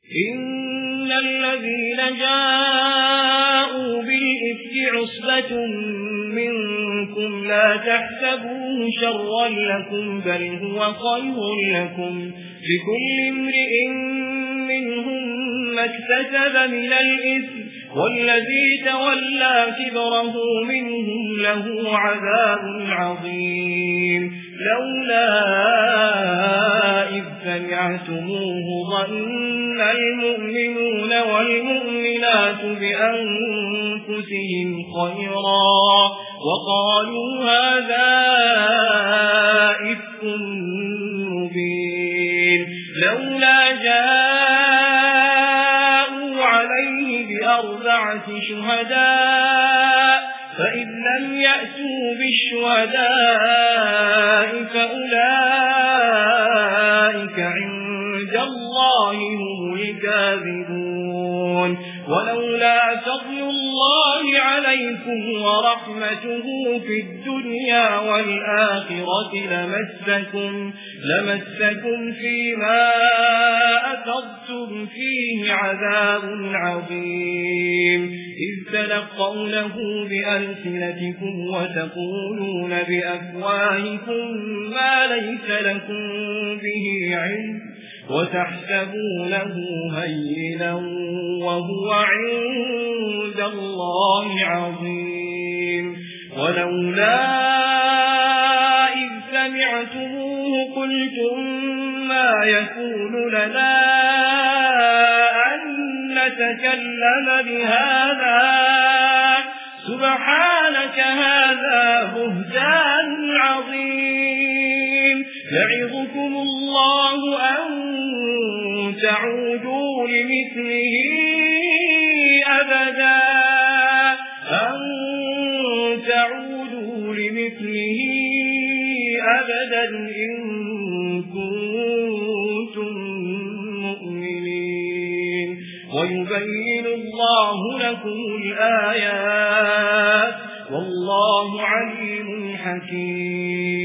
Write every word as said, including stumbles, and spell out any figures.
إن الذين جاءوا بالإفك عصبة منكم لا تحسبوه شرا لكم بل هو خير لكم لكل امرئ منهم ما اكتسب من الإثم والذي تولى كبره منهم له عذاب عظيم لولا إذ سمعتموه ظن المؤمنون والمؤمنات بأنفسهم خيرا وقالوا هذا إفك مبين لولا جاءوا عليه بأربعة شهداء فإذ لم يأتوا بالشهداء فأولئك عند الله هم الكاذبون ولولا فضل الله عليكم ورحمته في الدنيا والآخرة لمسكم, لمسكم فيما أفضتم فيه عذاب عظيم إذ تلقونه بألسنتكم وتقولون بأفواهكم ما ليس لكم به علم وتحسبونه هينا وهو عند الله عظيم ولولا إذ سمعتموه قلتم ما يكون لنا أن نتكلم بهذا سبحانك هذا بهتان عظيم يعظكم الله أن تعودوا لمثله أبدا أن تعودوا لمثله أبدا إن كنتم مؤمنين ويبين الله لكم الآيات والله عليم حكيم.